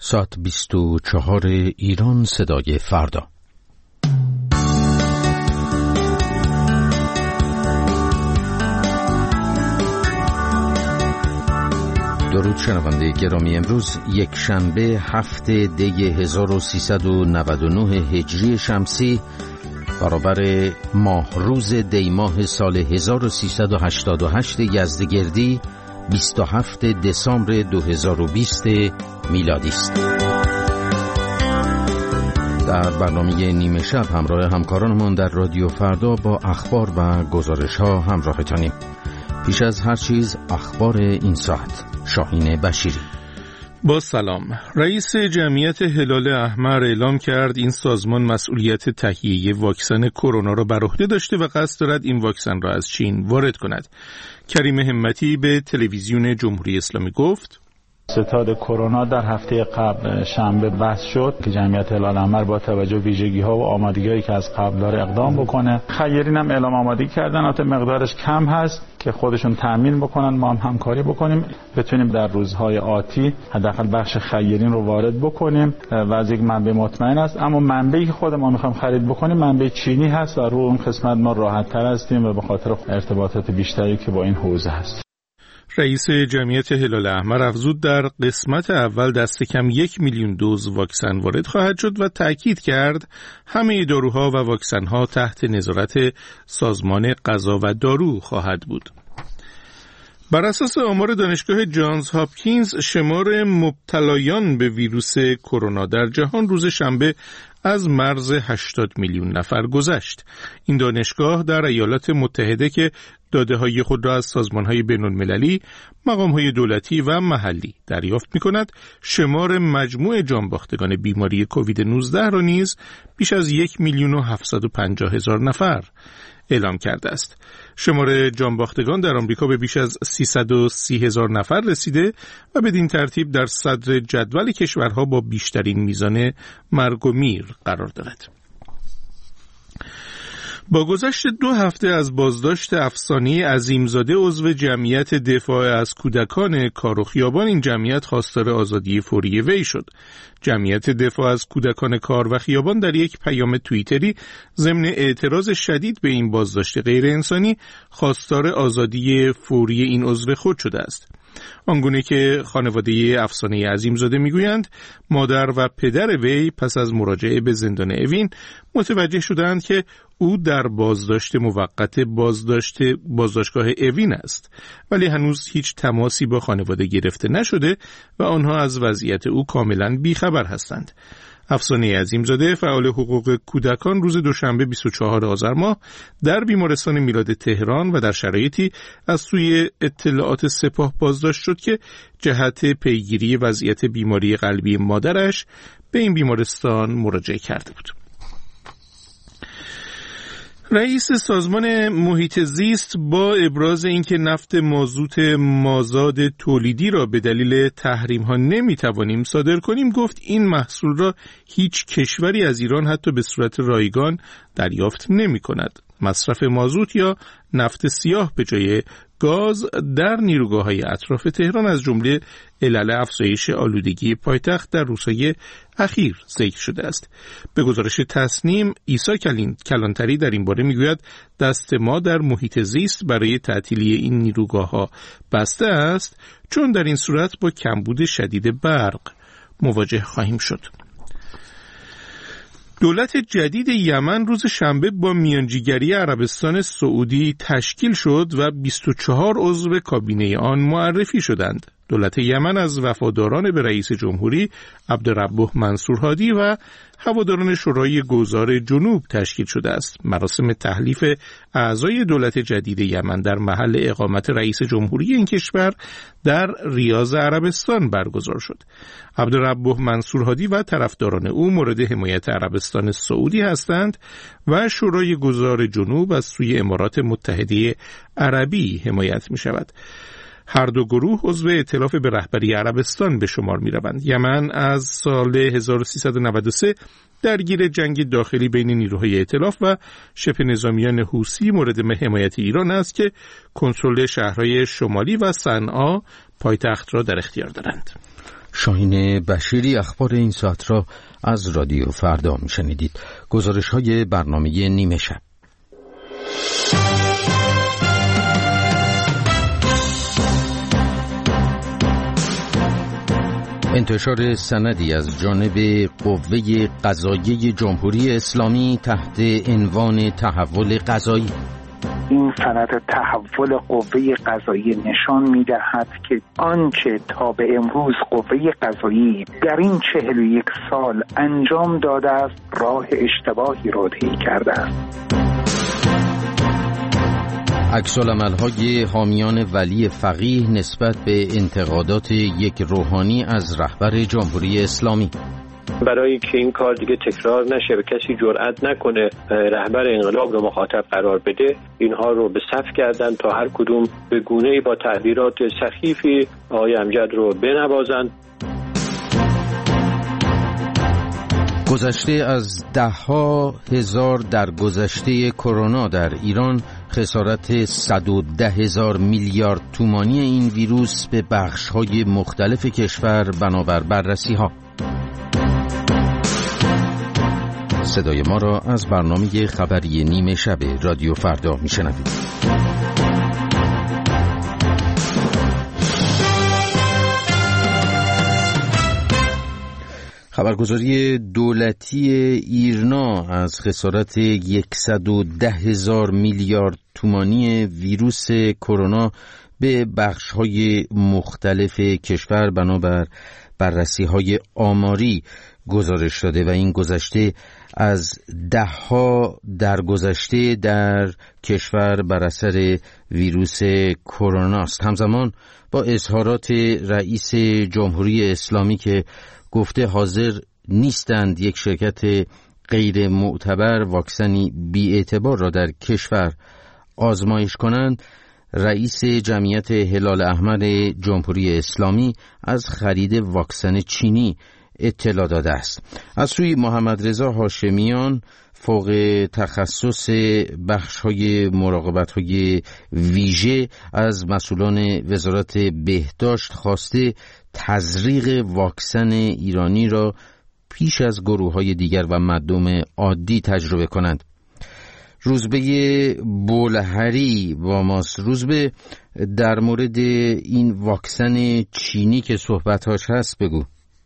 ساعت 24 ایران صدای فردا. درود شنونده گرامی، امروز یک شنبه 7 دی 1399 هجری شمسی برابر ماه روز دی ماه سال 1388 یزدگردی 27 دسامبر 2020 میلادی است. در برنامه نیمه شب همراه همکارانمون در رادیو فردا با اخبار و گزارش ها همراهتانیم. پیش از هر چیز اخبار این ساعت. شاهین بشیری. با سلام. رئیس جمعیت هلال احمر اعلام کرد این سازمان مسئولیت تهیه واکسن کرونا را بر عهده داشته و قصد دارد این واکسن را از چین وارد کند. کریم همتی به تلویزیون جمهوری اسلامی گفت: ستاد کرونا در هفته قبل شنبه بحث شد که جمعیت هلال احمر با توجه ویژگی‌ها و آمادگی‌هایی که از قبل داره اقدام بکنه. خیرین هم اعلام آمادگی کردن، البته مقدارش کم هست که خودشون تامین بکنن، ما هم همکاری بکنیم بتونیم در روزهای آتی حداقل بخش خیرین رو وارد بکنیم و از یک منبع مطمئن است. اما منبعی که خود ما می‌خوایم خرید بکنیم منبع چینی هست و رو اون قسمت ما راحت‌تر هستیم و به خاطر ارتباطات بیشتری که با این حوزه هست. رئیس جمعیت هلال احمر افزود در قسمت اول دست کم 1 میلیون دوز واکسن وارد خواهد شد و تأکید کرد همه داروها و واکسن‌ها تحت نظارت سازمان غذا و دارو خواهد بود. بر اساس آمار دانشگاه جانز هاپکینز شمار مبتلایان به ویروس کرونا در جهان روز شنبه از مرز 80 میلیون نفر گذشت. این دانشگاه در ایالات متحده که داده‌های خود را از سازمان‌های بین‌المللی، مقام‌های دولتی و محلی دریافت می‌کند، شمار مجموع جانباختگان بیماری کووید 19 را نیز بیش از 1,750,000 نفر اعلام کرده است. شمار جانباختگان در آمریکا به بیش از 330,000 نفر رسیده و بدین ترتیب در صدر جدول کشورها با بیشترین میزان مرگ و میر قرار دارد. با گذشت 2 هفته از بازداشت افسانه‌ای عظیمزاده عضو جمعیت دفاع از کودکان کار و خیابان، این جمعیت خواستار آزادی فوری وی شد. جمعیت دفاع از کودکان کار و خیابان در یک پیام توییتری ضمن اعتراض شدید به این بازداشت غیر انسانی خواستار آزادی فوری این عضو خود شده است. آنگونه که خانواده افسانه عظیمزاده میگویند مادر و پدر وی پس از مراجعه به زندان اوین متوجه شدند که او در بازداشت موقت بازداشتگاه اوین است، ولی هنوز هیچ تماسی با خانواده گرفته نشده و آنها از وضعیت او کاملا بیخبر هستند. افسانه عظیمزاده فعال حقوق کودکان روز دوشنبه 24 آذر ماه در بیمارستان میلاد تهران و در شرایطی از سوی اطلاعات سپاه بازداشت شد که جهت پیگیری وضعیت بیماری قلبی مادرش به این بیمارستان مراجعه کرده بود. رئیس سازمان محیط زیست با ابراز اینکه نفت مازوت مازاد تولیدی را به دلیل تحریم ها نمیتوانیم صادر کنیم گفت این محصول را هیچ کشوری از ایران حتی به صورت رایگان دریافت نمی کند. مصرف مازوت یا نفت سیاه به جای گاز در نیروگاه‌های اطراف تهران از جمله علل افزایش آلودگی پایتخت در روزهای اخیر ذکر شده است. به گزارش تصنیم، عیسی کلانتری در این باره میگوید دست ما در محیط زیست برای تعطیلی این نیروگاه‌ها بسته است، چون در این صورت با کمبود شدید برق مواجه خواهیم شد. دولت جدید یمن روز شنبه با میانجیگری عربستان سعودی تشکیل شد و 24 عضو کابینه آن معرفی شدند. دولت یمن از وفاداران به رئیس جمهوری عبدالربه منصور هادی و هواداران شورای گوزار جنوب تشکیل شده است. مراسم تحلیف اعضای دولت جدید یمن در محل اقامت رئیس جمهوری این کشور در ریاض عربستان برگزار شد. عبدالربه منصور هادی و طرفداران او مورد حمایت عربستان سعودی هستند و شورای گوزار جنوب از سوی امارات متحده عربی حمایت می شود. هر دو گروه عضو ائتلاف به رهبری عربستان به شمار می روند. یمن از سال 1393 درگیر جنگ داخلی بین نیروهای ائتلاف و شبه نظامیان حوثی مورد حمایت ایران است که کنترل شهرهای شمالی و صنعا پایتخت را در اختیار دارند. شاهین بشیری اخبار این ساعت را از رادیو فردا میشنیدید. گزارش های برنامه نیمه شب. انتشار سندی از جانب قوه قضاییه جمهوری اسلامی تحت عنوان تحول قضایی. این سند تحول قوه قضاییه نشان می‌دهد که آنچه تا به امروز قوه قضاییه در این 41 سال انجام داده است راه اشتباهی رو طی کرده است. عکس‌العمل‌های حامیان ولی فقیه نسبت به انتقادات یک روحانی از رهبر جمهوری اسلامی. برای که این کار دیگه تکرار نشه و کسی جرئت نکنه رهبر انقلاب رو مخاطب قرار بده، اینها رو به صف کردن تا هر کدوم به گونه‌ای با تعبیرات سخیفی آقای امجد رو بنوازند. گذشته از ده‌ها هزار در گذشته کرونا در ایران، خسارت 110,000 میلیارد تومانی این ویروس به بخش‌های مختلف کشور بنابر بررسی‌ها. صدای ما را از برنامه خبری نیمه شب رادیو فردا میشنوید. خبرگزاری دولتی ایرنا از خسارت 110,000 میلیارد تومانی ویروس کرونا به بخش‌های مختلف کشور بنابر بررسی‌های آماری گزارش داده و این گذشته از ده‌ها درگذشته در کشور بر اثر ویروس کرونا است. همزمان با اظهارات رئیس جمهوری اسلامی که گفته حاضر نیستند یک شرکت غیر معتبر واکسنی بی‌اعتبار را در کشور آزمایش کنند، رئیس جمعیت هلال احمر جمهوری اسلامی از خرید واکسن چینی اطلاع داده است. از سوی محمد رضا هاشمیان فوق تخصص بخش‌های مراقبت‌های ویژه از مسئولان وزارت بهداشت خواسته تزریق واکسن ایرانی را پیش از گروه‌های دیگر و مردم عادی تجربه کنند. روزبه بولهری با ماست. روزبه، در مورد این واکسن چینی که صحبت‌هاش هست بگو.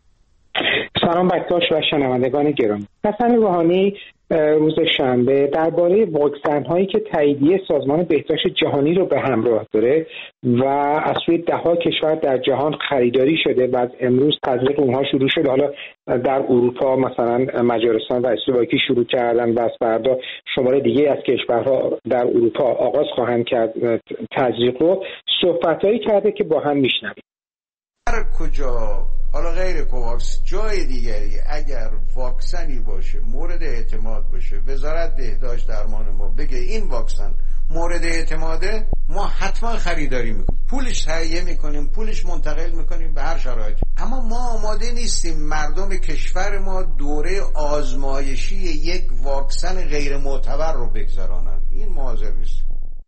سلام بکتاش و شنوندگان گرامی. حسن روحانی روز شنبه درباره واکسن هایی که تاییدیه سازمان بهداشت جهانی رو به همراه داره و از سوی ده‌ها کشور در جهان خریداری شده و از امروز تزریق اونها شروع شده، حالا در اروپا مثلا مجارستان و اسلواکی شروع کردن و از فردا شمار دیگه از کشورها در اروپا آغاز خواهند کرد تزریق رو، صحبتایی کرده که با هم میشنویم. هر کجا حالا غیر کوواکس جای دیگری اگر واکسنی باشه مورد اعتماد باشه، وزارت بهداشت درمان ما بگه این واکسن مورد اعتماده، ما حتما خریداری میکنیم، پولش تهیه میکنیم، پولش منتقل میکنیم به هر شرایطی. اما ما آماده نیستیم مردم کشور ما دوره آزمایشی یک واکسن غیر معتبر رو بگذرانن. این حاضر نیست.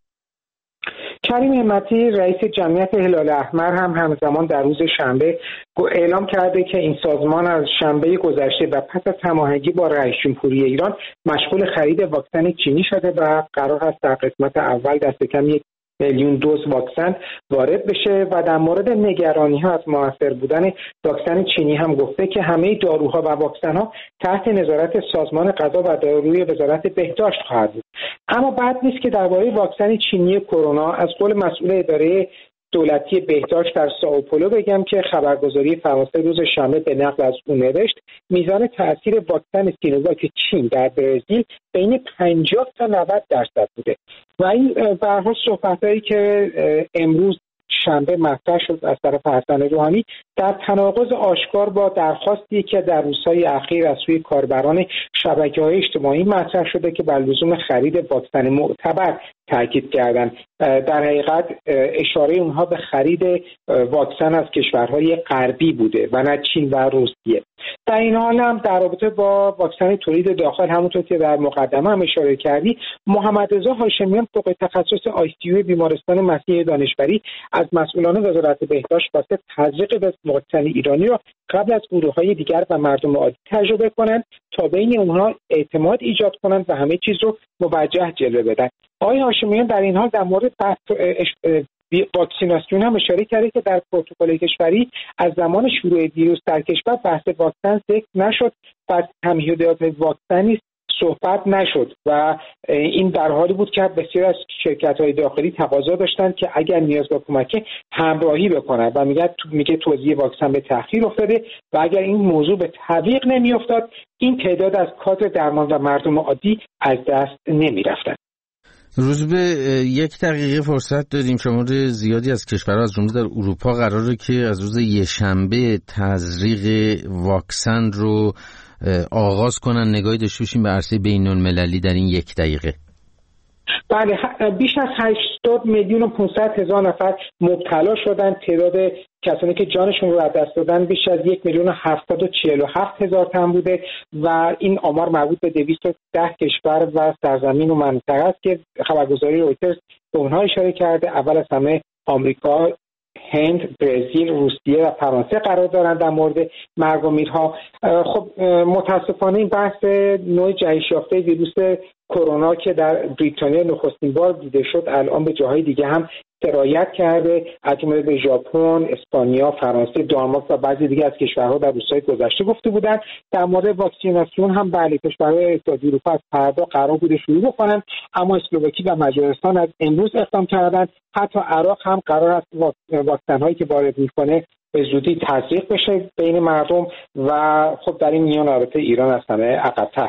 کریم همتی رئیس جمعیت هلال احمر هم همزمان در روز شنبه اعلام کرده که این سازمان از شنبه گذشته و پس از هماهنگی با رئیس جمهوری ایران مشغول خرید واکسن چینی شده و قرار است در قسمت اول دست کم 1 میلیون دوز واکسن وارد بشه و در مورد نگرانی‌ها از موثر بودن واکسن چینی هم گفته که همه داروها و واکسن‌ها تحت نظارت سازمان غذا و داروی وزارت بهداشت خواهد بود. اما بعد نیست که درباره واکسن چینی کرونا از قول مسئول اداره دولتی بهداشت در سائوپولو بگم که خبرگزاری فرانسه روز شنبه به نقل از اون نوشت میزان تاثیر واکسن سینوواک چین در برزیل بین 50 تا 90% بوده و این به هر حال صحبتایی که امروز شنبه مطرح شد از طرف حسن روحانی در تناقض آشکار با درخواستی که در روزهای اخیر از سوی کاربران شبکه‌های اجتماعی مطرح شده که بر لزوم خرید واکسن معتبر تاکید کردند. در حقیقت اشاره اونها به خرید واکسن از کشورهای غربی بوده و نه چین و روسیه. در این حال هم در رابطه با واکسن تولید داخل، همونطور که در مقدمه هم اشاره کردی، محمد رضا هاشمیان فوق تخصص آی‌سی بیمارستان مسیح دانشوری از مسئولان وزارت بهداشت خواسته تزریق واکسن ایرانی را قبل از گروه‌های دیگر و مردم عادی تجربه کنند تا بین اونها اعتماد ایجاد کنند و همه چیز رو موجه جلوه بدن. آقای هاشمیان در این حال در مورد واکسیناسیون هم اشاره کرده که در پروتکل کشوری از زمان شروع ویروس در کشور بحث واکسن ذکر نشد و تمهیدات واکسنی صحبت نشد و این در حالی بود که بسیار از شرکت‌های داخلی تقاضا داشتند که اگر نیاز به کمک همراهی بکنند و میگه توزیع واکسن به تأخیر افتاده و اگر این موضوع به تعویق نمیافتاد این تعداد از کادر درمان و مردم عادی از دست نمیرفتند. روز به 1 دقیقه فرصت داریم. شمار زیادی از کشورها از جمله در اروپا قراره که از روز یکشنبه تزریق واکسن رو آغاز کنن. نگاهی داشته باشیم به عرصه بین‌المللی در این 1 دقیقه. بله، بیش از 80,500,000 نفر مبتلا شدن. تعداد کسانی که جانشون رو از دست دادن بیش از 1,747,000 تن بوده و این آمار مربوط به 210 کشور و سرزمین و منطقه است که خبرگزاری رویترز به اونها اشاره کرده. اول از همه آمریکا، هند، برزیل، روسیه و فرانسه قرار دارند در مورد مرگ و میرها. خب متاسفانه این بحث نوع جهش یافته ویروس کرونا که در بریتانیا نخستین بار دیده شد الان به جاهای دیگه هم سرایت کرده، از جمله به ژاپن، اسپانیا، فرانسه، دانمارک و بعضی دیگه از کشورها در روزهای گذشته گفته بودند. در مورد واکسیناسیون هم بله، کشورهای اتحادیه اروپا از فردا قرار بوده شروع بکنن، اما اسلواکی و مجارستان از امروز اقدام کردند. حتی عراق هم قرار است واکسن هایی که وارد میکنه به زودی تزریق بشه بین مردم و خب در این میان البته ایران از همه عقب‌تر.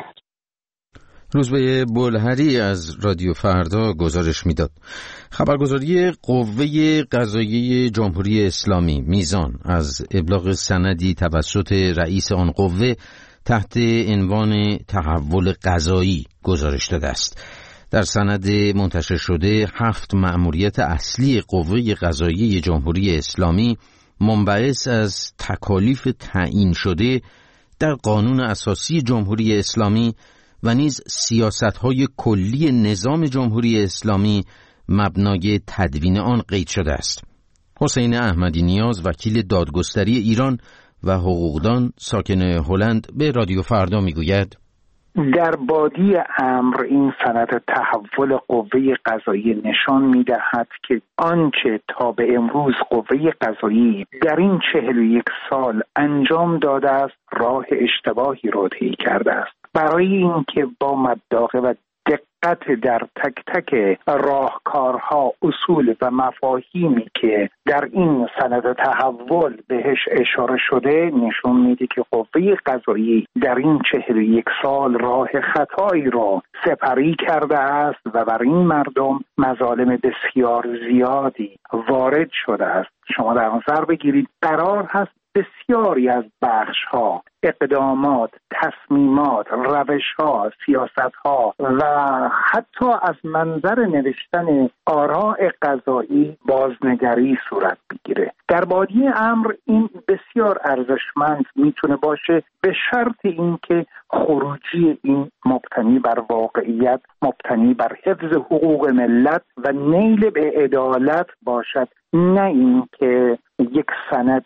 روزبه بلهری از رادیو فردا گزارش میداد. خبرگزاری قوه قضاییه جمهوری اسلامی میزان از ابلاغ سندی توسط رئیس آن قوه تحت عنوان تحول قضایی گزارش داده است. در سند منتشر شده 7 مأموریت اصلی قوه قضاییه جمهوری اسلامی منبعث از تکالیف تعیین شده در قانون اساسی جمهوری اسلامی و نیز سیاست‌های کلی نظام جمهوری اسلامی مبنای تدوین آن قید شده است. حسین احمدی نیاز، وکیل دادگستری ایران و حقوقدان ساکن هلند، به رادیو فردا میگوید در بادی امر این سند تحول قوه قضاییه نشان می‌دهد که آنچه تا به امروز قوه قضایی در این 41 سال انجام داده است راه اشتباهی رو طی کرده است. برای اینکه با مداقه و دقت در تک تک راهکارها، اصول و مفاهیمی که در این سند تحول بهش اشاره شده نشون میده که قوه قضایی در این 41 سال راه خطایی را سپری کرده است و بر این مردم مظالم بسیار زیادی وارد شده است. شما در نظر بگیرید قرار هست بسیاری از بخش‌ها، اقدامات، تصمیمات، روش‌ها، سیاست‌ها و حتی از منظر نوشتن آراء قضایی بازنگری صورت بگیره. در بادی امر این بسیار ارزشمند میتونه باشه به شرط اینکه خروجی این مبتنی بر واقعیت، مبتنی بر حفظ حقوق ملت و نیل به عدالت باشد، نه اینکه یک سند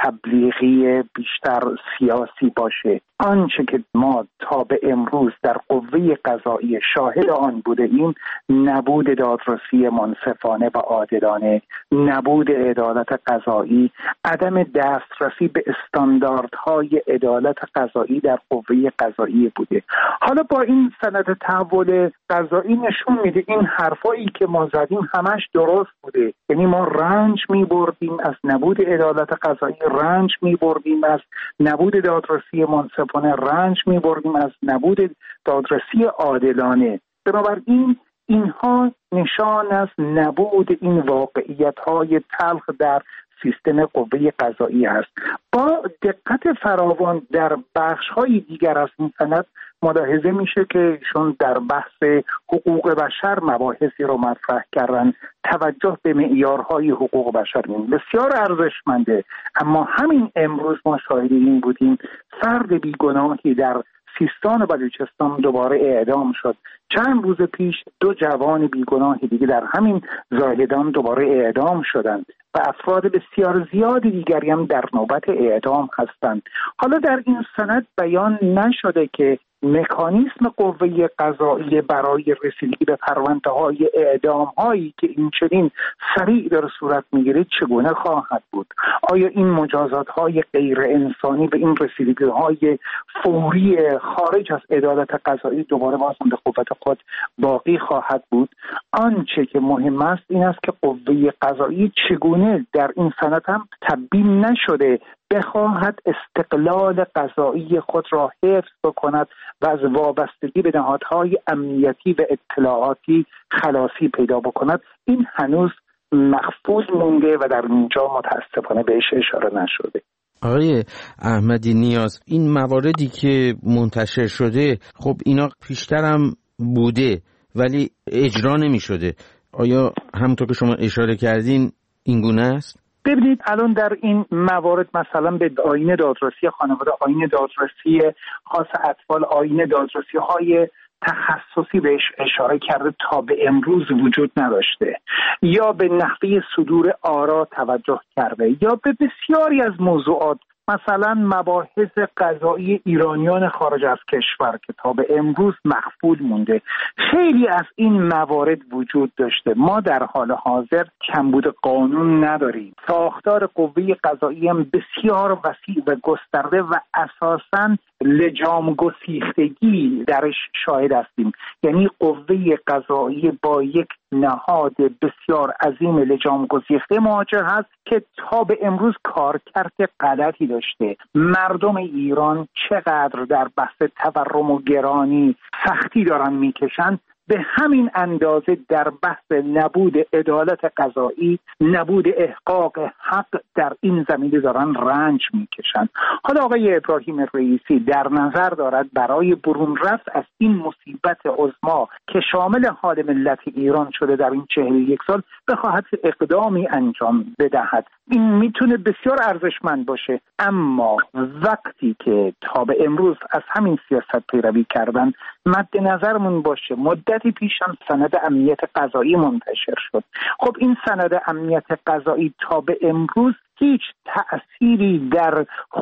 تبلیغی بیشتر سیاسی باشه. آنچه که ما تا به امروز در قوه قضایی شاهد آن بوده ایم نبود دادرسی منصفانه و عادلانه، نبود عدالت قضایی، عدم دسترسی به استانداردهای عدالت قضایی در قوه قضایی بوده. حالا با این سند تحول قضایی نشون میده این حرفایی که ما زدیم همش درست بوده. یعنی ما رنج میبردیم از نبود عدالت قضایی، رنج میبردیم از نبود دادرسی منصفانه، رنج میبردیم از نبود دادرسی عادلانه. بنابراین اینها نشان از نبود این واقعیت‌های تلخ در سیستم قوه قضایی است. با دقت فراوان در بخش‌های دیگر از این سند ملاحظه میشه که ایشون در بحث حقوق بشر مباحثی رو مطرح کردن. توجه به معیارهای حقوق بشر بسیار ارزشمنده، اما همین امروز ما شاهد این بودیم فرد بیگناهی در سیستان و بلوچستان دوباره اعدام شد. چند روز پیش 2 جوان بیگناه دیگه در همین زاهدان دوباره اعدام شدند و افراد بسیار زیادی دیگری هم در نوبت اعدام هستند. حالا در این سند بیان نشده که مکانیسم قوه قضایی برای رسیدگی به پرونده‌های اعدام‌هایی که این چنین سریع در صورت می‌گیرد چگونه خواهد بود. آیا این مجازات‌های غیر انسانی به این رسیدگی‌های فوری خارج از عدالت قضایی دوباره باز هم به قوت خود باقی خواهد بود؟ آنچه که مهم است این است که قوه قضایی چگونه در این سند هم تبیین نشده بخواهد استقلال قضایی خود را حفظ بکند و از وابستگی به نهادهای امنیتی و اطلاعاتی خلاصی پیدا بکند. این هنوز مخفوض مونده و در اینجا متاسفانه بهش اشاره نشده. آقای احمدی نیاز، این مواردی که منتشر شده خب اینا پیشترم بوده ولی اجرا نمی شده. آیا همونطور که شما اشاره کردین این گونه است؟ ببینید الان در این موارد مثلا به آیین دادرسی خانواده، آیین دادرسی خاص اطفال، آیین دادرسی های تخصصی بهش اشاره کرده تا به امروز وجود نداشته، یا به نحوه صدور آرا توجه کرده، یا به بسیاری از موضوعات مثلا مباحث قضایی ایرانیان خارج از کشور که تا به امروز مخفول مونده. خیلی از این موارد وجود داشته. ما در حال حاضر کمبود قانون نداریم. ساختار قوه قضایی هم بسیار وسیع و گسترده و اساساً لجام گسیختگی درش شاهد هستیم. یعنی قوه قضایی با یک نهاد بسیار عظیم لجام گسیخته مواجه هست که تا به امروز کارکرد غلطی داشته. مردم ایران چقدر در بحث تورم و گرانی سختی دارن میکشن، به همین اندازه در بحث نبود عدالت قضایی، نبود احقاق حق در این زمینه دارن رنج میکشن. حالا آقای ابراهیم رئیسی در نظر دارد برای برون رفت از این مصیبت عظما که شامل حال ملت ایران شده در این 41 سال بخواهد اقدامی انجام بدهد. این میتونه بسیار ارزشمند باشه، اما وقتی که تا به امروز از همین سیاست پیروی کردن مد نظرمون باشه مدتی پیش هم سند امنیت قضایی منتشر شد. خب این سند امنیت قضایی تا به امروز هیچ تأثیری در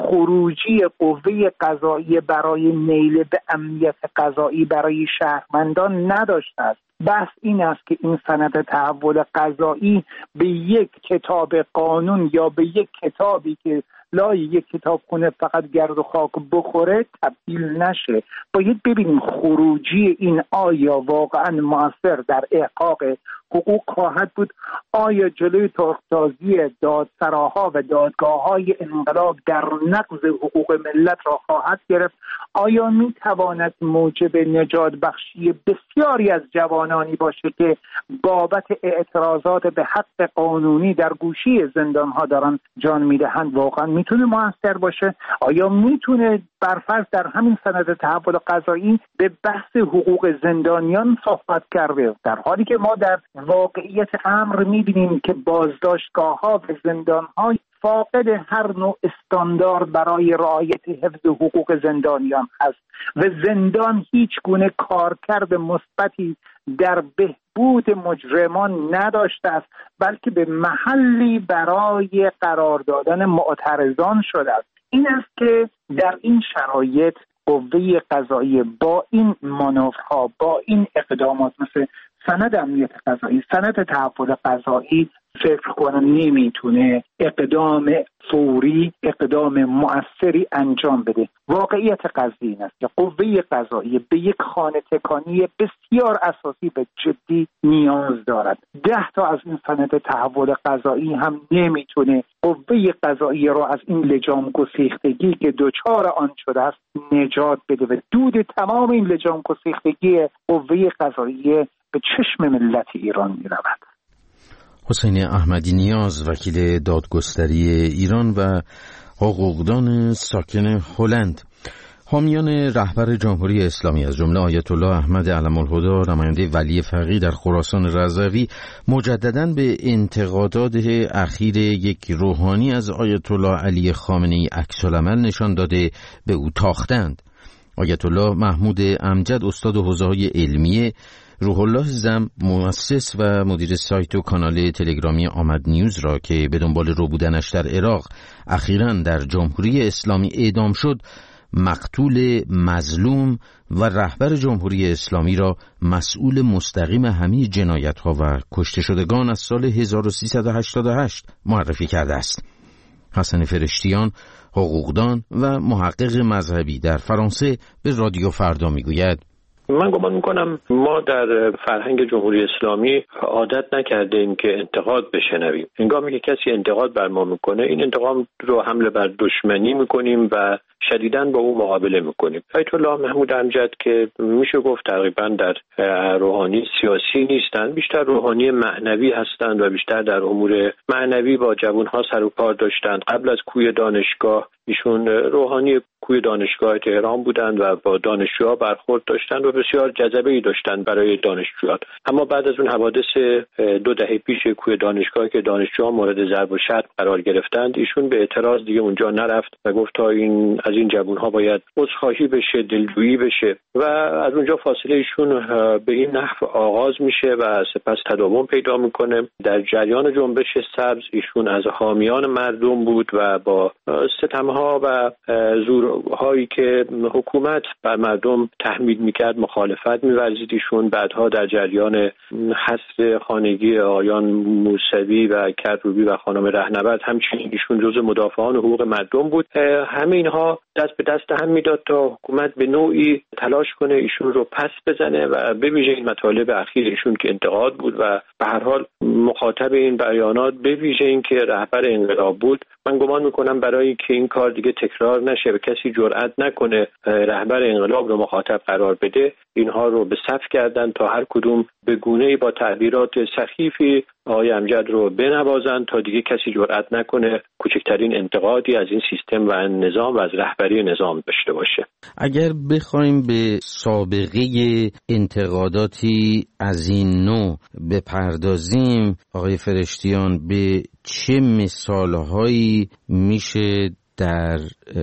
خروجی قوه قضایی برای نیل به امنیت قضایی برای شهروندان نداشته است. بحث این است که این سند تحول قضایی به یک کتاب قانون یا به یک کتابی که لای یک کتابخونه فقط گرد و خاک بخوره تبدیل نشه. باید ببینیم خروجی این آیا واقعا مؤثر در احقاق حقوق خواهد بود؟ آیا جلوی ترکتازی دادسراها و دادگاه‌های انقلاب در نقض حقوق ملت را خواهد گرفت؟ آیا میتواند موجب نجات بخشی بسیاری از جوانانی باشه که بابت اعتراضات به حق قانونی در گوشی زندان‌ها دارن جان میدهند؟ واقعا میتونه موثر باشه؟ آیا میتونه برفرض در همین سند تحول قضایی به بحث حقوق زندانیان صحبت کرده، در حالی که ما در واقعیت امر میبینیم که بازداشتگاه‌ها و زندان‌ها فاقد هر نوع استاندارد برای رعایت حفظ حقوق زندانیان است و زندان هیچ گونه کارکرد مثبتی در بهبود مجرمان نداشته است، بلکه به محلی برای قرار دادن معترضان شده است. این است که در این شرایط قوه قضایی با این مانورها، با این اقدامات مثل سند امنیت قضایی، سند تحول قضایی فکر کنم نمیتونه اقدام فوری، اقدام مؤثری انجام بده. واقعیت قضیه این است که قوه قضایی به یک خانه تکانی بسیار اساسی و جدی نیاز دارد. 10 تا از این سند تحول قضایی هم نمیتونه قوه قضایی را از این لجام گسیختگی که دچار آن شده است نجات بده و دود تمام این لجام گسیختگی قوه قضایی به چشم ملت ایران می‌رود. حسین احمدی نیاز، وکیل دادگستری ایران و حقوقدان ساکن هلند. حامیان رهبر جمهوری اسلامی از جمله آیت الله احمد علم الهدی، نماینده ولی فقیه در خراسان رضوی، مجدداً به انتقادات اخیر یک روحانی از آیت الله علی خامنه‌ای عکس‌العمل نشان داده به او تاختند. آیت الله محمود امجد، استاد حوزه‌های علمیه، روح الله زم، مؤسس و مدیر سایت و کانال تلگرامی آمد نیوز را که به دنبال رو بودنش در عراق اخیراً در جمهوری اسلامی اعدام شد، مقتول مظلوم و رهبر جمهوری اسلامی را مسئول مستقیم همه جنایت‌ها و کشته شدگان از سال 1388 معرفی کرده است. حسن فرشتیان، حقوقدان و محقق مذهبی در فرانسه، به رادیو فردا میگوید: من گمان میکنم ما در فرهنگ جمهوری اسلامی عادت نکردیم که انتقاد بشنویم. هنگامی که کسی انتقاد بر ما میکنه، این انتقاد رو حمله بر دشمنی میکنیم و شدیداً با او مقابله میکنیم. آیت الله محمود امجد که میشه گفت تقریباً در روحانی سیاسی نیستند، بیشتر روحانی معنوی هستند و بیشتر در امور معنوی با جوانها سر و کار داشتند. قبل از کوی دانشگاه ایشون روحانی کوی دانشگاه تهران بودند و با دانشجوها برخورد داشتند و بسیار جذبه‌ای داشتند برای دانشجویان. اما بعد از اون حوادث 2 دهه پیش کوی دانشگاه که دانشجوها مورد ضرب و شتم قرار گرفتند، ایشون به اعتراض دیگه اونجا نرفت و گفت تا از این جوانها باید عذرخواهی بشه، دلجویی بشه و از اونجا فاصله ایشون به این نحو آغاز میشه و سپس تداوم پیدا میکنه. در جریان جنبش سبز ایشون از حامیان مردم بود و با ستمها و زورهایی که حکومت بر مردم تحمیل میکرد مخالفت می‌ورزید. ایشون بعدها در جریان حصر خانگی آقایان موسوی و کروبی و خانم رهنورد همچنین ایشون جزو مدافعان حقوق مردم بود. همه اینها دست به دست هم میداد تا حکومت به نوعی تلاش کنه ایشون رو پس بزنه و به ویژه این مطالب اخیر ایشون که انتقاد بود و به هر حال مخاطب این بیانات به ویژه این که رهبر انقلاب بود. من گمان میکنم برای که این کار دیگه تکرار نشه و کسی جرئت نکنه رهبر انقلاب رو مخاطب قرار بده، اینها رو به صف کردن تا هر کدوم به گونه‌ای با تعبیرات سخیفی آقای امجد رو بنوازن تا دیگه کسی جرئت نکنه کوچکترین انتقادی از این سیستم و نظام و از رهبری نظام داشته باشه. اگر بخوایم به سابقه انتقاداتی از این نوع بپردازیم، آقای فرشتیان، به چه مثالهایی میشه در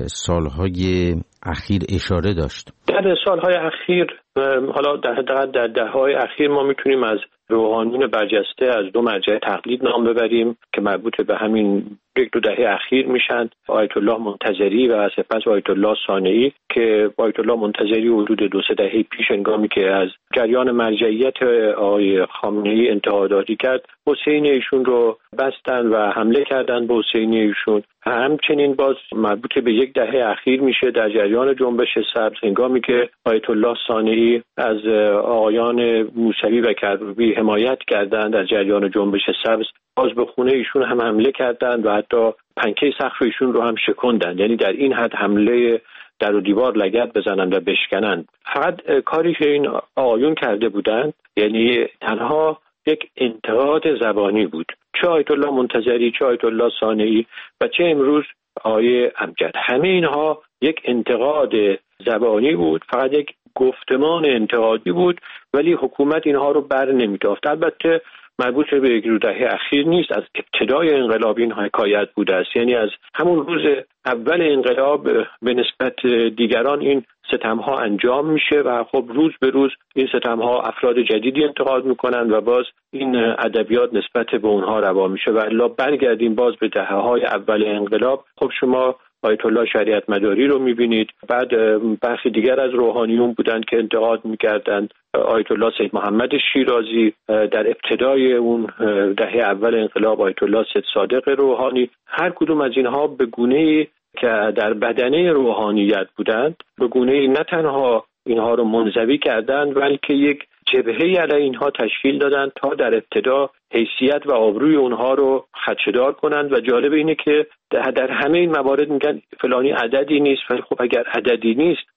سالهای اخیر اشاره داشت؟ در سالهای اخیر، حالا در دهه‌های اخیر ما میتونیم از روحانیون برجسته از 2 مرجع تقلید نام ببریم که مربوط به همین 1-2 دهه اخیر میشن: آیت الله منتظری و سپس آیت الله صانعی که آیت الله منتظری حدود 2-3 دهه پیش هنگامی که از جریان مرجعیت آقای خامنه‌ای انتقاداتی کرد، حسین ایشون رو بستن و حمله کردن به حسین ایشون. همچنین باز مربوط به 1 دهه اخیر میشه در جریان جنبش سبز هنگامی که آیت الله صانعی از آقایان موسوی و کروبی حمایت کردند در جریان جنبش سبز، باز به خونه ایشون هم حمله کردند و حتی پنکه سقف ایشون رو هم شکندند. یعنی در این حد حمله در و دیوار لگد بزنند و بشکنند. فقط کاری که این آقایون کرده بودند یعنی تنها یک انتقاد زبانی بود، چه آیت الله منتظری، چه آیت الله صانعی و چه امروز آقای امجد، همه اینها یک انتقاد زبانی بود، فقط یک گفتمان انتقادی بود، ولی حکومت اینها رو بر نمی‌داشت. البته مربوط به 1-2 دهه اخیر نیست، از ابتدای انقلاب این حکایت بوده است. یعنی از همون روز اول انقلاب به نسبت دیگران این ستم‌ها انجام میشه و خب روز به روز این ستم‌ها افراد جدیدی انتقاد میکنن و باز این ادبیات نسبت به اونها روا میشه. و الا برگردیم باز به دهه‌های اول انقلاب، خب شما آیت الله شریعت مداری رو میبینید، بعد برخی دیگر از روحانیون بودند که انتقاد میکردند، آیت الله سید محمد شیرازی، در ابتدای اون دهه اول انقلاب آیت الله سید صادق روحانی. هر کدوم از اینها به گونه‌ای که در بدنه روحانیت بودند، به گونه‌ای نه تنها اینها رو منزوی کردند بلکه یک جبهه‌ای علیه اینها تشکیل دادند تا در ابتدا حیثیت و آبروی اونها رو خدشه‌دار کنند. و جالب اینه که در همه این موارد میگن فلانی عددی نیست، ولی خب اگر عددی نیست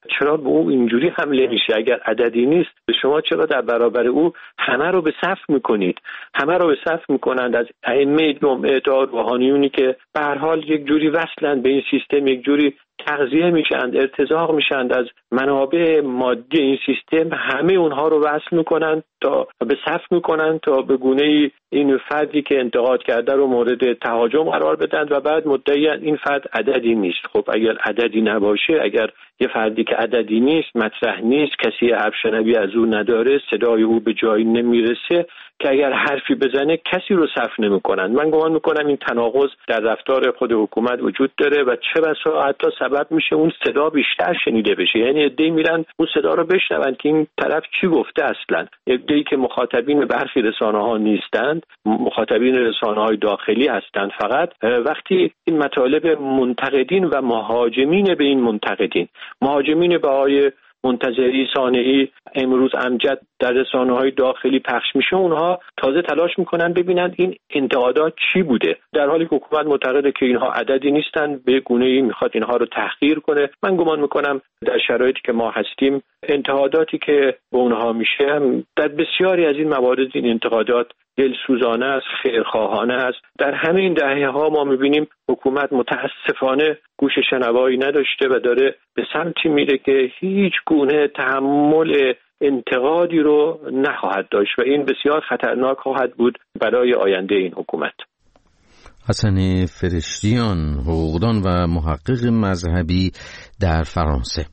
چرا به او اینجوری حمله میشه؟ اگر عددی نیست شما چرا در برابر او همه رو به صف میکنید؟ همه رو به صف میکنند، از ائمه جمعه تا روحانیونی که به هر حال یک جوری وصلند به این سیستم، یک جوری تغذیه میشند، ارتزاق میشند از منابع مادی این سیستم، همه اونها رو وصل میکنند تا به صف میکنند تا به گونه‌ای این فردی که انتقاد کرده رو مورد تهاجم قرار بدن و بعد مدعی این فرد عددی نیست. خب اگر عددی نباشه، اگر یه فردی که عددی نیست، مطرح نیست، کسی حرف شنوی از او نداره، صدای او به جایی نمیرسه که اگر حرفی بزنه کسی رو صف نمی‌کنن. من گمان می‌کنم این تناقض در رفتار خود حکومت وجود داره و چه بسا حتی سبب میشه اون صدا بیشتر شنیده بشه. یعنی عده‌ای میرن اون صدا رو بشنون که این طرف چی گفته اصلا. عده‌ای که مخاطبین برخی رسانه‌ها نیستند، مخاطبین رسانه‌های داخلی هستند، فقط وقتی این مطالب منتقدین و مهاجمین به این مهاجمین به آقای منتظری صانعی امروز امجد در رسانه‌های داخلی پخش میشه، اونها تازه تلاش میکنن ببینن این انتقادات چی بوده، در حالی که حکومت معتقده که اینها عددی نیستن، به گونه‌ای میخواد اینها رو تحقیر کنه. من گمان میکنم در شرایطی که ما هستیم انتقاداتی که به اونها میشه در بسیاری از این موارد این انتقادات دلسوزانه است، خیرخواهانه است. در همین دهه‌ها ما می‌بینیم حکومت متاسفانه گوش شنوایی نداشته و داره به سمتی میره که هیچ گونه تحمل انتقادی رو نخواهد داشت و این بسیار خطرناک خواهد بود برای آینده این حکومت. حسن فرشتیان، حقوقدان و محقق مذهبی در فرانسه.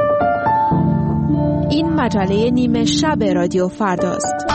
این مجله نیمه شب رادیو فرداست.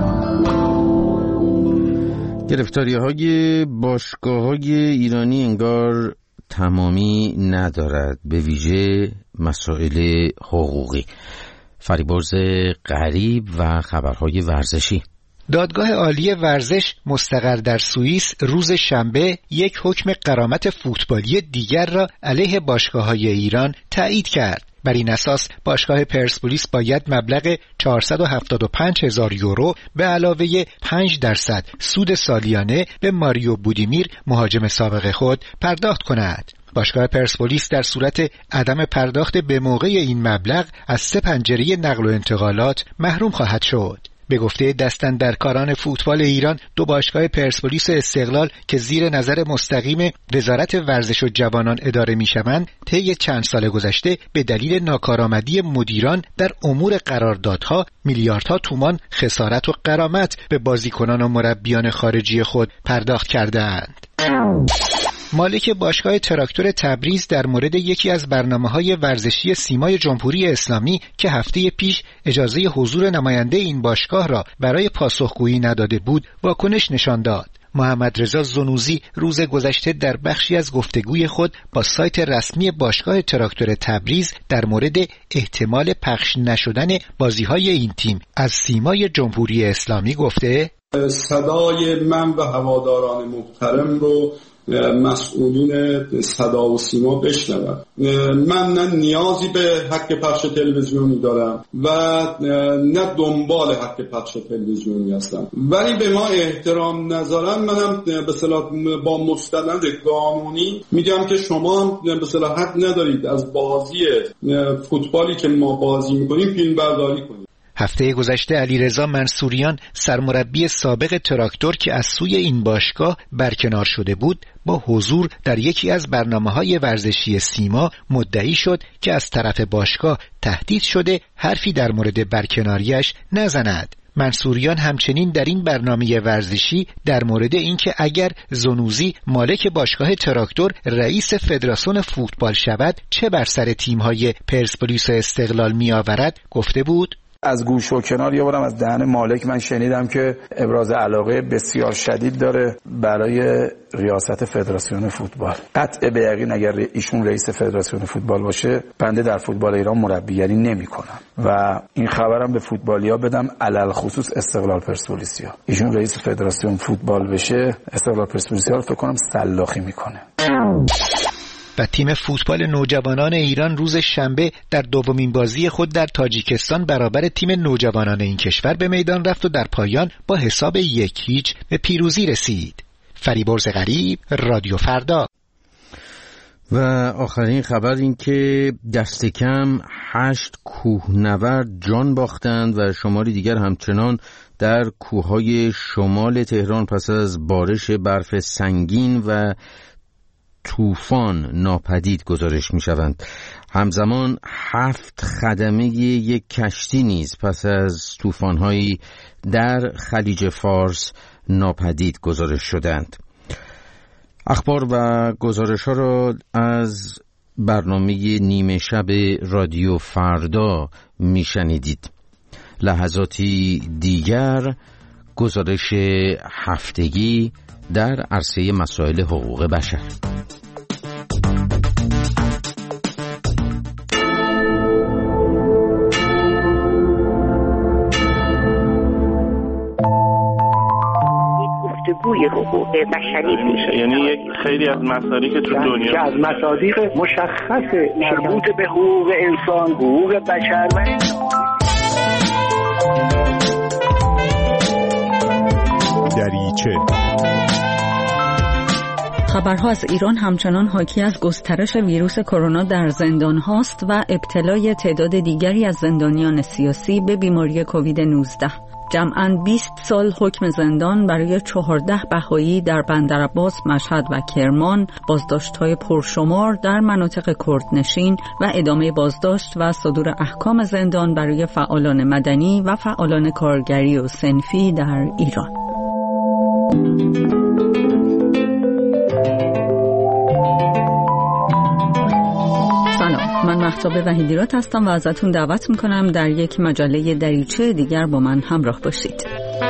گرفتاری‌های باشگاه‌های ایرانی انگار تمامی ندارد، به ویژه مسائل حقوقی. فریبرز غریب و خبرهای ورزشی. دادگاه عالی ورزش مستقر در سوئیس روز شنبه یک حکم غرامت فوتبالی دیگر را علیه باشگاه‌های ایران تایید کرد. بر این اساس باشگاه پرسپولیس باید مبلغ 475,000 یورو به علاوه 5% سود سالیانه به ماریو بودیمیر مهاجم سابق خود پرداخت کند. باشگاه پرسپولیس در صورت عدم پرداخت به موقع این مبلغ از 3 پنجره نقل و انتقالات محروم خواهد شد. به گفته دستاندرکاران فوتبال ایران، 2 باشگاه پرسپولیس و استقلال که زیر نظر مستقیم وزارت ورزش و جوانان اداره می‌شوند، طی چند سال گذشته به دلیل ناکارآمدی مدیران در امور قراردادها میلیاردها تومان خسارت و غرامت به بازیکنان و مربیان خارجی خود پرداخت کرده‌اند. مالک باشگاه تراکتور تبریز در مورد یکی از برنامه‌های ورزشی سیمای جمهوری اسلامی که هفته پیش اجازه حضور نماینده این باشگاه را برای پاسخگویی نداده بود، واکنش نشان داد. محمد رضا زنوزی روز گذشته در بخشی از گفتگوی خود با سایت رسمی باشگاه تراکتور تبریز در مورد احتمال پخش نشدن بازی‌های این تیم از سیمای جمهوری اسلامی گفته: صدای من و هواداران محترم رو مسئولین صدا و سیما بشنون. من نه نیازی به حق پخش تلویزیونی دارم و نه دنبال حق پخش تلویزیونی هستم، ولی به ما احترام نذارن منم به اصطلاح با مستند قانونی میگم که شما به اصطلاح حق ندارید از بازی فوتبالی که ما بازی میکنیم فیلم برداری کنید. هفته گذشته علیرضا منصوریان سرمربی سابق تراکتور که از سوی این باشگاه برکنار شده بود، با حضور در یکی از برنامه‌های ورزشی سیما مدعی شد که از طرف باشگاه تهدید شده حرفی در مورد برکناریش نزند. منصوریان همچنین در این برنامه ورزشی در مورد اینکه اگر زنوزی مالک باشگاه تراکتور رئیس فدراسیون فوتبال شود چه بر سر تیم‌های پرسپولیس و استقلال می‌آورد گفته بود: از گوش و کنار یه بارم از دهن مالک من شنیدم که ابراز علاقه بسیار شدید داره برای ریاست فدراسیون فوتبال. قطع به یقین اگر ایشون رئیس فدراسیون فوتبال باشه، بنده در فوتبال ایران مربیگری نمی‌کنم و این خبرم به فوتبالیا بدم، علل خصوص استقلال پرسپولیسیا. ایشون رئیس فدراسیون فوتبال بشه، استقلال پرسپولیسیا رو فکر کنم سلاخی میکنه. و تیم فوتبال نوجوانان ایران روز شنبه در دومین بازی خود در تاجیکستان برابر تیم نوجوانان این کشور به میدان رفت و در پایان با حساب 1-0 به پیروزی رسید. فریبرز غریب، رادیو فردا. و آخرین خبر این که دست کم 8 کوهنورد جان باختند و شماری دیگر همچنان در کوههای شمال تهران پس از بارش برف سنگین و طوفان ناپدید گزارش می شوند. همزمان 7 خدمه یک کشتی نیز پس از طوفان‌هایی در خلیج فارس ناپدید گزارش شدند. اخبار و گزارش‌ها را از برنامه نیمه شب رادیو فردا میشنیدید. لحظاتی دیگر گزارش هفتگی در عرصه مسائل حقوق بشر. گفتگوی حقوق بشری میشه، یعنی یک خیلی از مصادیق تو دنیا که از مصادیق مشخص مربوط به حقوق انسان، حقوق بشر و دریچه. خبرها از ایران همچنان حاکی از گسترش ویروس کرونا در زندان هاست و ابتلای تعداد دیگری از زندانیان سیاسی به بیماری کووید 19. جمعاً 20 سال حکم زندان برای 14 بهایی در بندرعباس، مشهد و کرمان، بازداشت‌های پرشمار در مناطق کردنشین و ادامه بازداشت و صدور احکام زندان برای فعالان مدنی و فعالان کارگری و صنفی در ایران. من مهتاب وحیدیرات هستم و ازتون دعوت میکنم در یک مجله دریچه دیگر با من همراه باشید.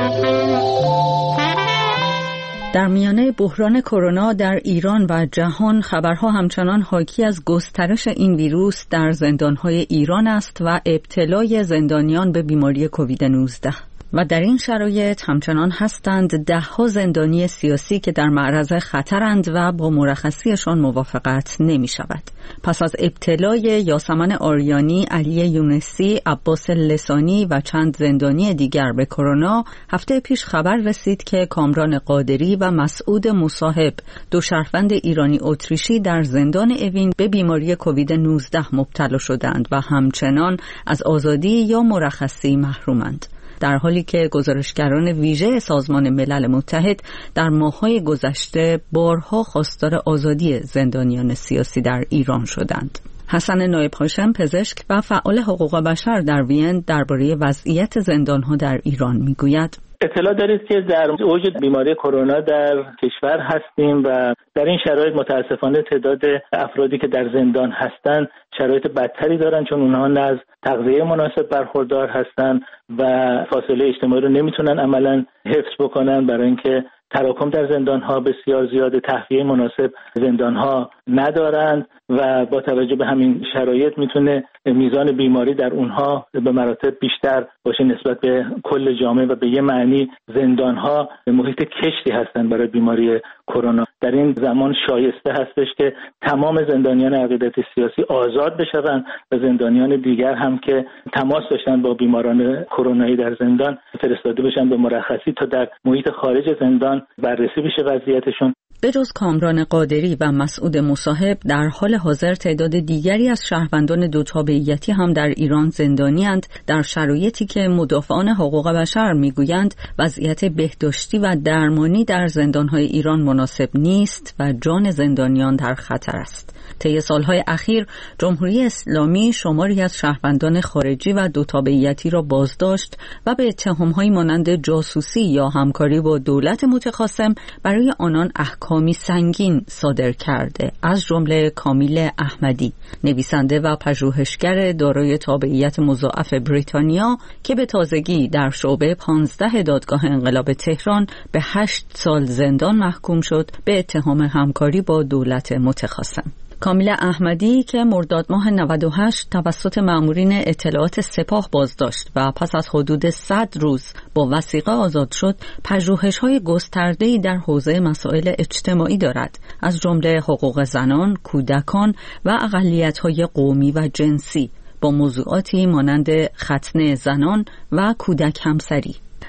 در میانه بحران کرونا در ایران و جهان، خبرها همچنان حاکی از گسترش این ویروس در زندانهای ایران است و ابتلای زندانیان به بیماری کووید 19. و در این شرایط همچنان هستند 10 زندانی سیاسی که در معرض خطرند و با مرخصیشان موافقت نمی شود. پس از ابتلای یاسمن آریانی، علی یونسی، عباس لسانی و چند زندانی دیگر به کرونا، هفته پیش خبر رسید که کامران قادری و مسعود مصاحب، 2 شهروند ایرانی اتریشی، در زندان اوین به بیماری کووید 19 مبتلا شدند و همچنان از آزادی یا مرخصی محرومند. در حالی که گزارشگران ویژه سازمان ملل متحد در ماه‌های گذشته بارها خواستار آزادی زندانیان سیاسی در ایران شدند. حسن نایب هاشم، پزشک و فعال حقوق بشر در وین، درباره وضعیت زندان‌ها در ایران میگوید: اطلاع دارید که در اوج بیماری کرونا در کشور هستیم و در این شرایط متاسفانه تعداد افرادی که در زندان هستند شرایط بدتری دارن، چون اونها نه از تغذیه مناسب برخوردار هستند و فاصله اجتماعی رو نمیتونن عملاً حفظ بکنن، برای اینکه تراکم در زندان‌ها بسیار زیاده، تهویه مناسب زندان‌ها ندارند و با توجه به همین شرایط میتونه میزان بیماری در اونها به مراتب بیشتر باشه نسبت به کل جامعه و به یه معنی زندان‌ها محیط کشتی هستند برای بیماری کرونا. در این زمان شایسته هستش که تمام زندانیان عقیدت سیاسی آزاد بشوند و زندانیان دیگر هم که تماس داشتن با بیماران کرونایی در زندان فرستاده بشن به مرخصی تا در محیط خارج زندان بررسی بشه وضعیتشون. به جز کامران قادری و مسعود مصاحب، در حال حاضر تعداد دیگری از شهروندان دو تابعیتی هم در ایران زندانی‌اند، در شرایطی که مدافعان حقوق بشر میگویند وضعیت بهداشتی و درمانی در زندان‌های ایران مناسب نیست و جان زندانیان در خطر است. طی سالهای اخیر جمهوری اسلامی شماری از شهروندان خارجی و دو تابعیتی را بازداشت و به اتهام‌هایی مانند جاسوسی یا همکاری با دولت متخاصم برای آنان احکامی سنگین صادر کرده، از جمله کامیل احمدی، نویسنده و پژوهشگر دارای تابعیت مضاعف بریتانیا که به تازگی در شعبه 15 دادگاه انقلاب تهران به 8 سال زندان محکوم شد به اتهام همکاری با دولت متخاصم. کامیل احمدی که مرداد ماه 98 توسط مامورین اطلاعات سپاه بازداشت و پس از حدود 100 روز با وثیقه آزاد شد، پژوهش‌های گسترده‌ای در حوزه مسائل اجتماعی دارد، از جمله حقوق زنان، کودکان و اقلیت‌های قومی و جنسی، با موضوعاتی مانند ختنه زنان و کودک همسری.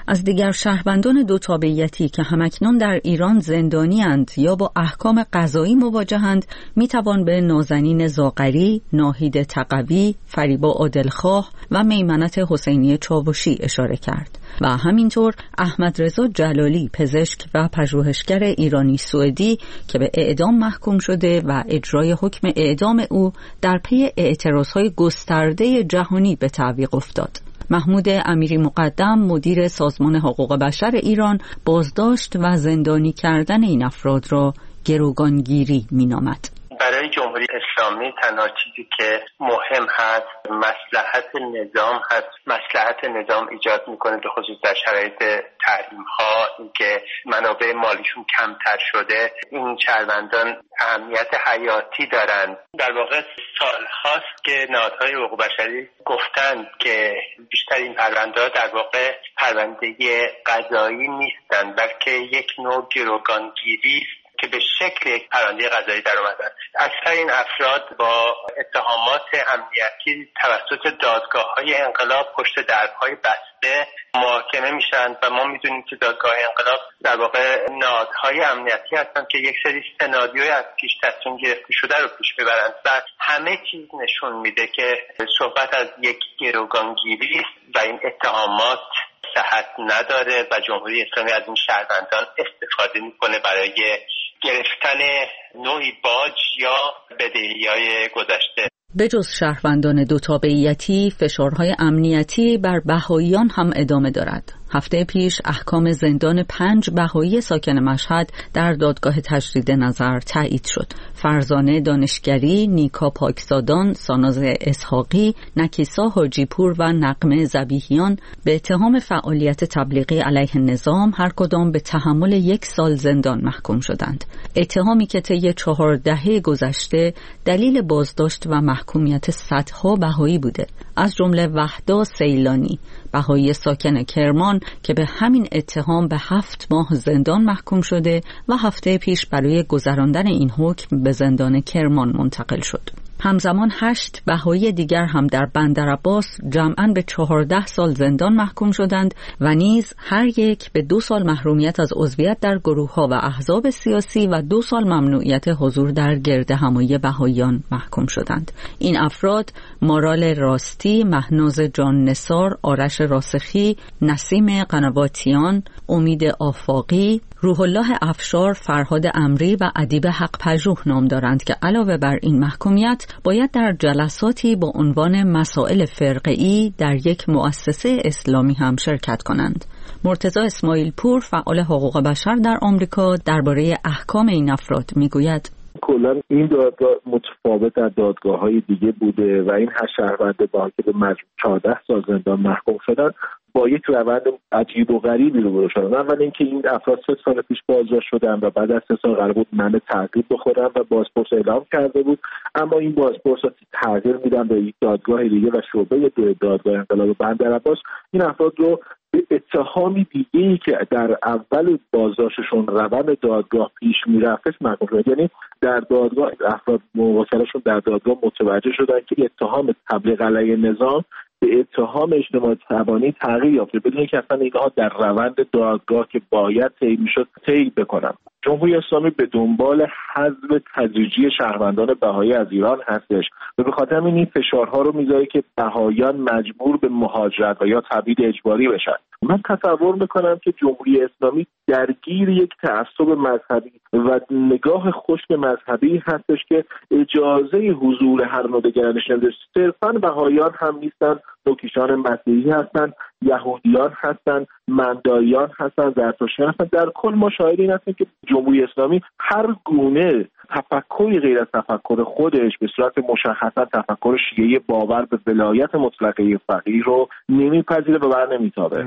از دیگر شهروندان دو تابعیتی که همکنون در ایران زندانی‌اند یا با احکام قضایی مواجهند میتوان به نازنین زاغری، ناهید تقوی، فریبا عادلخواه و میمنت حسینی چاوشی اشاره کرد و همینطور احمد رضا جلالی، پزشک و پژوهشگر ایرانی سوئدی که به اعدام محکوم شده و اجرای حکم اعدام او در پی اعتراضهای گسترده جهانی به تعویق افتاد. محمود امیری مقدم، مدیر سازمان حقوق بشر ایران، بازداشت و زندانی کردن این افراد را گروگانگیری می‌نامد. برای جمهوری اسلامی تنها چیزی که مهم هست مصلحت نظام هست. مصلحت نظام ایجاد میکنه به خصوص در شرایط تحریم ها، اینکه منابع مالیشون کمتر شده. این شهروندان اهمیت حیاتی دارند. در واقع سال هاست که نهادهای حقوق بشری گفتند که بیشتر این پرونده ها در واقع پرونده قضایی نیستند، بلکه یک نوع گروگانگیری که به شکل یک پرونده قضایی در اومدن. اکثر این افراد با اتهامات امنیتی توسط دادگاه‌های انقلاب پشت درهای بسته محاکمه میشن و ما میدونیم که دادگاه انقلاب در واقع نهادهای امنیتی هستن که یک سری سناریوی از پیش تصمیم گرفته شده رو پیش میبرند و همه چیز نشون میده که صحبت از یک گروگانگیری است و این اتهامات صحت نداره و جمهوری اسلامی از این شهروندان استفاده میکنه برای گرفتن نوعی باج یا بدهی‌های گذشته. به جز شهروندان دو تابعیتی، فشارهای امنیتی بر بهائیان هم ادامه دارد. هفته پیش احکام زندان 5 بهایی ساکن مشهد در دادگاه تجدید نظر تایید شد. فرزانه دانشگری، نیکا پاکزادان، ساناز اسحاقی، نکیسا حاجیپور و نغمه ذبیحیان به اتهام فعالیت تبلیغی علیه نظام هر کدام به تحمل 1 سال زندان محکوم شدند. اتهامی که طی 4 دهه گذشته دلیل بازداشت و محکومیت صدها بهایی بوده، از جمله وحدا سیلانی، بهایی ساکن کرمان که به همین اتهام به 7 ماه زندان محکوم شده و هفته پیش برای گذراندن این حکم به زندان کرمان منتقل شد. همزمان 8 بهایی دیگر هم در بندرعباس جمعاً به 14 سال زندان محکوم شدند و نیز هر یک به 2 سال محرومیت از عضویت در گروه‌ها و احزاب سیاسی و 2 سال ممنوعیت حضور در گردهمایی بهاییان محکوم شدند. این افراد مارال راستی، مهناز جان نثار، آرش راسخی، نسیم قنواتیان، امید آفاقی، روح الله افشار، فرهاد امری و ادیب حق پژوه نام دارند که علاوه بر این محکومیت باید در جلساتی با عنوان مسائل فرقه‌ای در یک مؤسسه اسلامی هم شرکت کنند. مرتضی اسماعیل پور، فعال حقوق بشر در آمریکا، درباره احکام این افراد میگوید: کلا این دادگاه متفاوت از دادگاه‌های دیگه بوده و این 8 شهرونده با که به مجموع 14 سال زندان محکوم شدن با یک روند عجیب و غریبی روبرو شدن. اول اینکه این افراد 3 سال پیش بازداشت شدن و بعد از 3 سال قرار بود منع تعقیب بخورن و بازپرس اعلام کرده بود، اما این بازپرس تغییر میدن به یک دادگاه دیگه و شعبه دادگاه انقلاب بندرعباس این افراد رو به اتهامی دیگه‌ای که در اول بازداشتشون روند دادگاه پیش میرفت محکوم شدن. یعنی در دادگاه افراد موکلشون در دادگاه متوجه شدن که اتهام تبلیغ علیه نظام به اتهام اجتماع طبانی تغییر یافته بدون اینکه اصلا اینها در روند دادگاه که باید طی میشد طی بکنن. جمهوری اسلامی به دنبال حذف تدریجی شهروندان بهایی از ایران هستش و به خاطر این فشارها رو میذاره که بهاییان مجبور به مهاجرت و یا تبعید اجباری بشن. من تصور میکنم که جمهوری اسلامی درگیر یک تعصب مذهبی و نگاه خشک مذهبی هستش که اجازه حضور هر نوع دگرانش نمیده. صرفاً بهاییان هم نیستن، نوکیشان مسیحی هستن، یهودیان هستن، منداییان هستن، زرتشتیان هستن. در کل ما شاهدیم هستیم که جمهوری اسلامی هر گونه تفکری غیر از تفکر خودش به صورت مشخصا تفکر شیعی باور به ولایت مطلقه فقیه رو نمیپذیره و بر نمیتابه.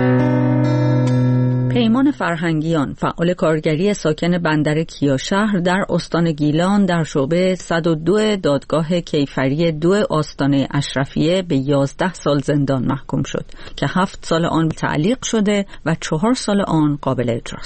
پیمان فرهنگیان، فعال کارگری ساکن بندر کیاشهر در استان گیلان، در شعبه 102 دادگاه کیفری 2 آستانه اشرفیه به 11 سال زندان محکوم شد که 7 سال آن تعلیق شده و 4 سال آن قابل اجراست.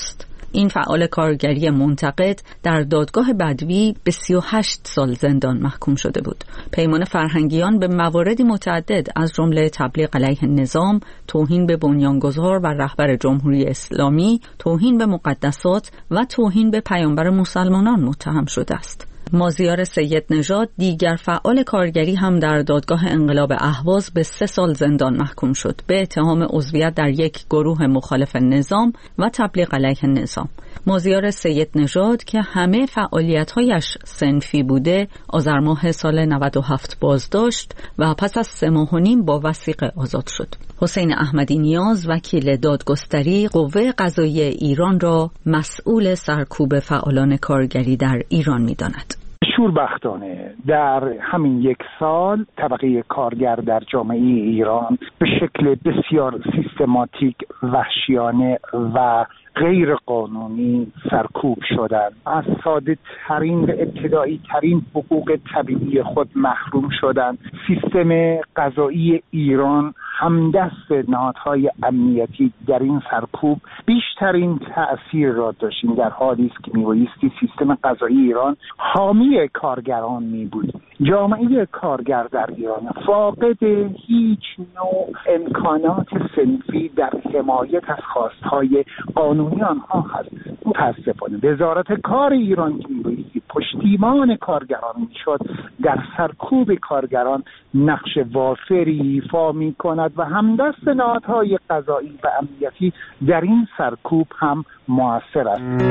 این فعال کارگری منتقد در دادگاه بدوی به 38 سال زندان محکوم شده بود. پیمان فرهنگیان به مواردی متعدد از جمله تبلیغ علیه نظام، توهین به بنیانگذار و رهبر جمهوری اسلامی، توهین به مقدسات و توهین به پیامبر مسلمانان متهم شده است. مازیار سید نژاد، دیگر فعال کارگری، هم در دادگاه انقلاب اهواز به 3 سال زندان محکوم شد به اتهام عضویت در یک گروه مخالف نظام و تبلیغ علیه نظام. مازیار سید نژاد که همه فعالیت‌هایش صنفی بوده، آذر ماه سال 97 بازداشت و پس از 3 ماه و نیم با وثیقه آزاد شد. حسین احمدی نیاز، وکیل دادگستری، قوه قضاییه ایران را مسئول سرکوب فعالان کارگری در ایران می‌داند. شوربختانه در همین 1 سال طبقه کارگر در جامعه ایران به شکل بسیار سیستماتیک، وحشیانه و غیر قانونی سرکوب شدند. از ساده ترین و ابتدایی ترین حقوق طبیعی خود محروم شدند. سیستم قضایی ایران همدست نهادهای امنیتی در این سرکوب بیشترین تأثیر را داشت. در حالی است که میبایستی سیستم قضایی ایران حامی کارگران میبود. جامعه کارگر در ایران فاقد هیچ نوع امکانات صنفی در حمایت از خواستهای قانونی آنها هست. متاسفانه وزارت کار ایران که میبایستی پشتیبان کارگران میشد، در سرکوب کارگران نقش وافری ایفا میکند و همدست نهادهای قضایی و امنیتی در این سرکوب هم مؤثر است.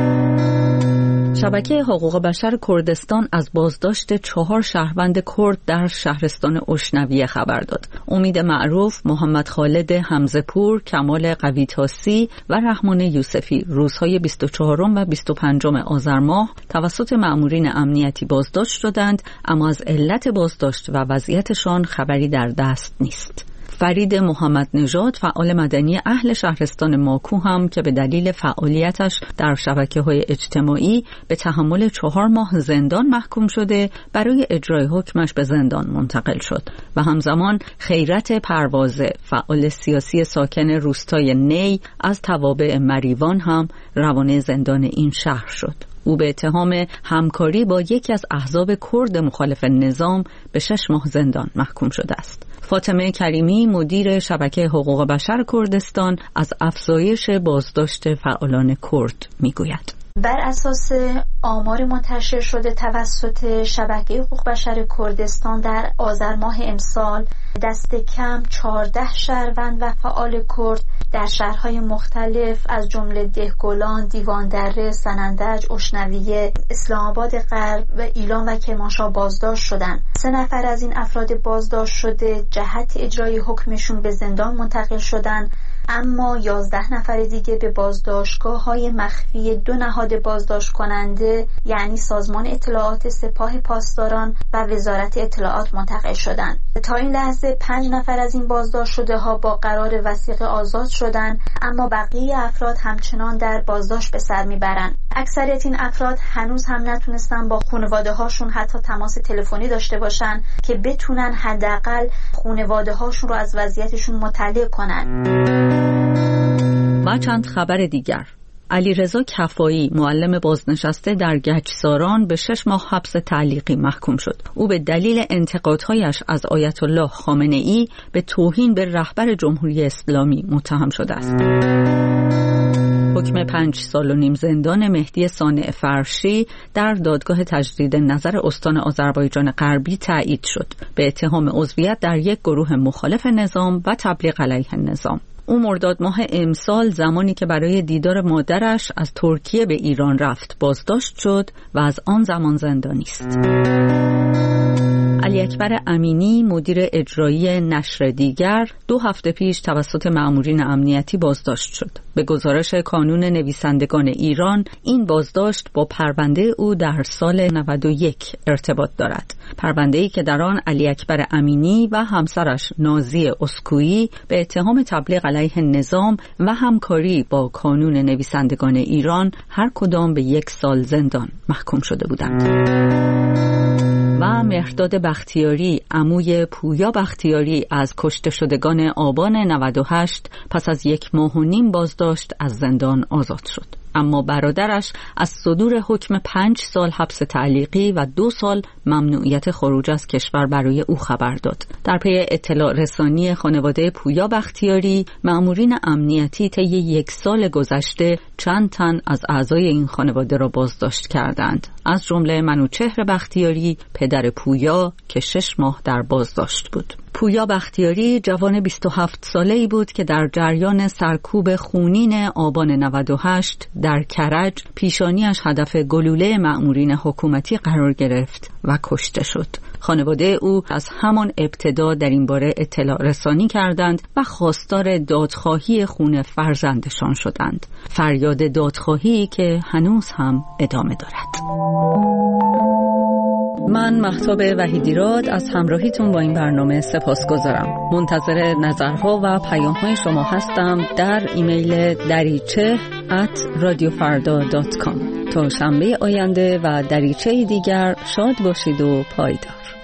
شبکه حقوق بشر کردستان از بازداشت 4 شهروند کرد در شهرستان اشنویه خبر داد. امید معروف، محمد خالد حمزه‌پور، کمال قوی‌طاسی و رحمان یوسفی روزهای 24 و 25 آذر ماه توسط مأمورین امنیتی بازداشت شدند، اما از علت بازداشت و وضعیتشان خبری در دست نیست. فرید محمد نژاد، فعال مدنی اهل شهرستان ماکو، هم که به دلیل فعالیتش در شبکه‌های اجتماعی به تحمل 4 ماه زندان محکوم شده، برای اجرای حکمش به زندان منتقل شد و همزمان خیرت پروازه، فعال سیاسی ساکن روستای نی از توابع مریوان، هم روانه زندان این شهر شد. او به اتهام همکاری با یکی از احزاب کرد مخالف نظام به 6 ماه زندان محکوم شده است. فاطمه کریمی، مدیر شبکه حقوق بشر کردستان، از افزایش بازداشت فعالان کرد میگوید. بر اساس آمار منتشر شده توسط شبکه حقوق بشر کردستان در آذر ماه امسال، دست کم 14 شهروند و فعال کرد در شهرهای مختلف از جمله دهگلان، دیواندره، سنندج، اشنویه، اسلام آباد غرب و ایلام و کرمانشاه بازداشت شدند. 3 نفر از این افراد بازداشت شده جهت اجرای حکمشون به زندان منتقل شدند، اما 11 نفر دیگه به بازداشتگاه‌های مخفی 2 نهاد بازداشت کننده یعنی سازمان اطلاعات سپاه پاسداران و وزارت اطلاعات منتقل شدند. تا این لحظه 5 نفر از این بازداشت شده ها با قرار وثیقه آزاد شدند، اما بقیه افراد همچنان در بازداشت به سر میبرند. اکثریت این افراد هنوز هم نتونستن با خانواده هاشون حتی تماس تلفنی داشته باشن که بتونن حداقل خانواده هاشون رو از وضعیتشون مطلع کنن. و چند خبر دیگر. علیرضا کفایی، معلم بازنشسته در گچساران، به 6 ماه حبس تعلیقی محکوم شد. او به دلیل انتقادهایش از آیت الله خامنه‌ای به توهین به رهبر جمهوری اسلامی متهم شده است. حکم 5 سال و نیم زندان مهدی صانع فرشی در دادگاه تجدید نظر استان آذربایجان غربی تایید شد به اتهام عضویت در یک گروه مخالف نظام و تبلیغ علیه نظام. او مرداد ماه امسال زمانی که برای دیدار مادرش از ترکیه به ایران رفت بازداشت شد و از آن زمان زندانی است. علی اکبر امینی، مدیر اجرایی نشر دیگر، 2 هفته پیش توسط مأمورین امنیتی بازداشت شد. به گزارش کانون نویسندگان ایران، این بازداشت با پرونده او در سال 91 ارتباط دارد. پرونده‌ای که در آن علی اکبر امینی و همسرش نازی اسکویی به اتهام تبلیغ علیه نظام و همکاری با کانون نویسندگان ایران هر کدام به 1 سال زندان محکوم شده بودند. و مهرداد بختیاری، عموی پویا بختیاری، از کشته شدگان آبان 98 پس از 1 ماه و نیم بازداشت از زندان آزاد شد. اما برادرش از صدور حکم 5 سال حبس تعلیقی و 2 سال ممنوعیت خروج از کشور برای او خبر داد. در پی اطلاع رسانی خانواده پویا بختیاری، مأمورین امنیتی طی 1 سال گذشته چند تن از اعضای این خانواده را بازداشت کردند، از جمله منوچهر بختیاری، پدر پویا که 6 ماه در بازداشت بود. پویا بختیاری جوان 27 ساله‌ای بود که در جریان سرکوب خونین آبان 98 در کرج پیشانیش هدف گلوله مأمورین حکومتی قرار گرفت و کشته شد. خانواده او از همان ابتدا در این باره اطلاع رسانی کردند و خواستار دادخواهی خون فرزندشان شدند. فریاد دادخواهی که هنوز هم ادامه دارد. من مهتاب وحیدیراد از همراهیتون با این برنامه سپاسگزارم. منتظر نظرها و پیام‌های شما هستم در ایمیل dariche@radiofarda.com. تا شنبه آینده و دریچه دیگر شاد باشید و پایدار.